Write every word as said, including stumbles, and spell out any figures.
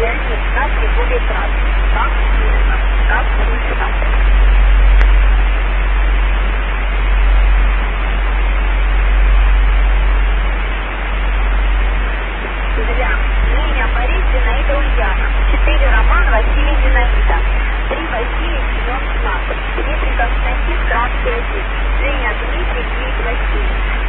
Леонид, как не будет рад. Как именно, как будет рад. Друзья, имя Борис Зинаида Ульяна. Четыре роман Василий Зинаида. Три Василий Семен Знак. Дмитрий Константин Кравский один. Женя Дмитрий Дмитрий Василий.